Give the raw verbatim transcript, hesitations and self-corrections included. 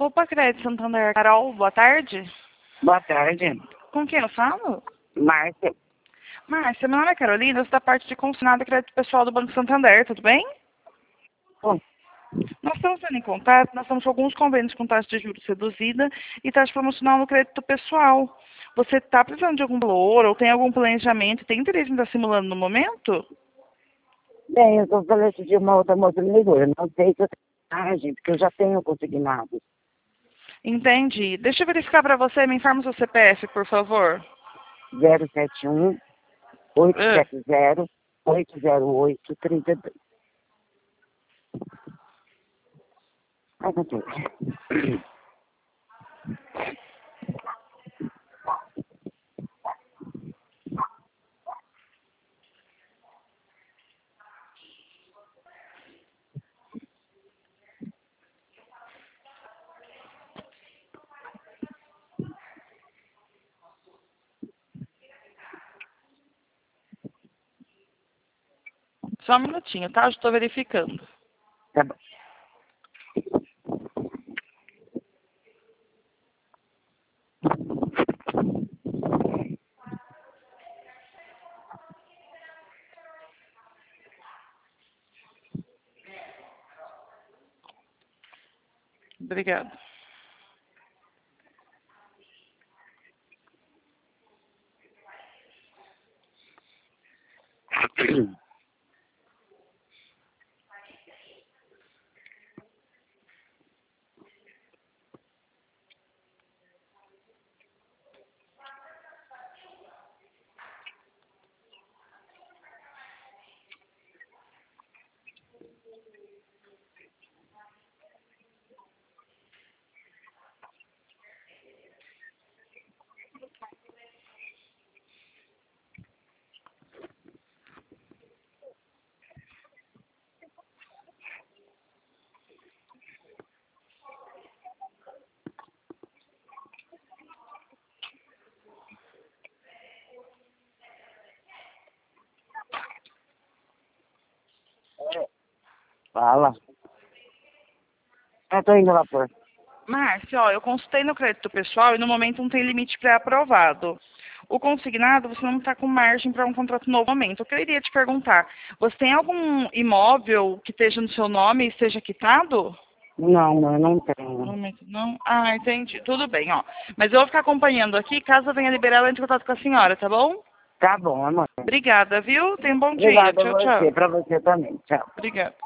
Opa, Crédito Santander. Carol, boa tarde. Boa tarde. Com quem eu falo? Márcia. Márcia, meu nome é Carolina, eu sou da parte de consignado e crédito pessoal do Banco Santander, tudo bem? Bom, Nós estamos sendo em contato, nós estamos com alguns convênios com taxa de juros reduzida e taxa promocional no crédito pessoal. Você está precisando de algum valor ou tem algum planejamento, tem interesse em estar simulando no momento? bem, eu sou falante de uma outra moça me ligou. Eu não sei se eu tenho margem, porque eu já tenho consignado. Entendi. Deixa eu verificar para você, me informa o seu C P F, por favor. zero sete um, oito Ah, sete zero, oito zero oito, três dois. Ai, não tem. só um minutinho, tá? Eu estou verificando. Tá bom. Obrigada. Fala. Eu tô indo lá por. Márcia, ó, eu consultei no crédito pessoal e no momento não tem limite pré-aprovado. O consignado, você não está com margem para um contrato novo momento. Eu queria te perguntar, você tem algum imóvel que esteja no seu nome e esteja quitado? Não, não, eu não No tenho. momento não? Ah, entendi. Tudo bem, ó. Mas eu vou ficar acompanhando aqui, caso eu venha liberar, eu entro em contato com a senhora, tá bom? Tá bom, amor. Obrigada, viu? Tenha um bom dia. Obrigada a Tchau, tchau. você, pra você também. Tchau. Obrigada.